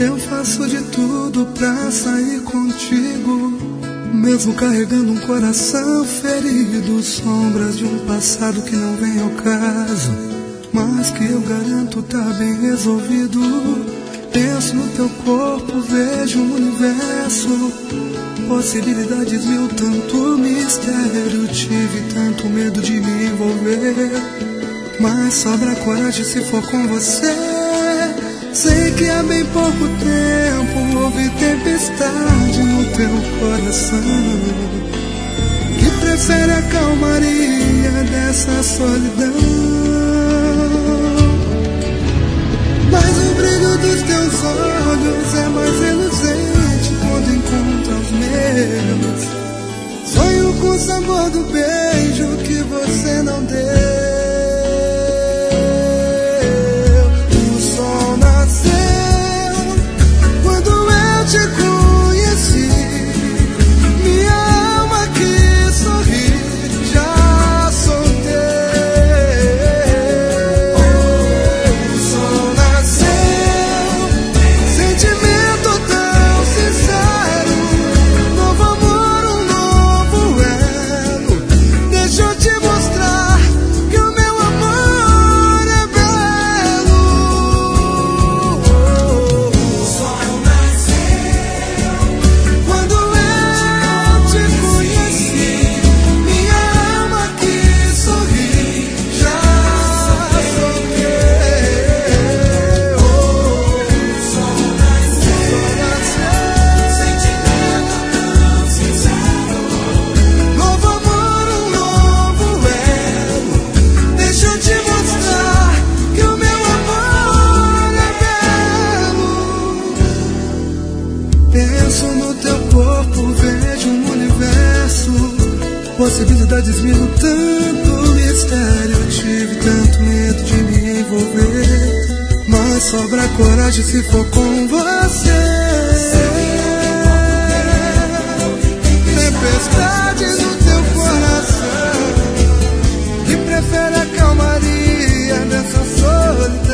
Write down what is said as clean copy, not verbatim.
Eu faço de tudo pra sair contigo, mesmo carregando um coração ferido, sombras de um passado que não vem ao caso, mas que eu garanto tá bem resolvido. Penso no teu corpo, vejo o universo, possibilidades mil, tanto mistério. Tive tanto medo de me envolver, mas sobra coragem se for com você. Sei que há bem pouco tempo houve tempestade no teu coração, que prefere a calmaria dessa solidão. Mas o brilho dos teus olhos é mais reluzente quando encontra os meus. Sonho com o sabor do beijo que você não deu. Te conheci, minha alma que sorri, já soltei. O sol nasceu, sentimento tão sincero, novo amor, um novo elo. Deixa eu te mostrar que o meu amor é belo. O sol nasceu. Penso no teu corpo, vejo um universo, possibilidades mil, tanto mistério. Tive tanto medo de me envolver, mas sobra coragem se for com você. Tempestade no teu coração, que prefere a calmaria dessa solidão.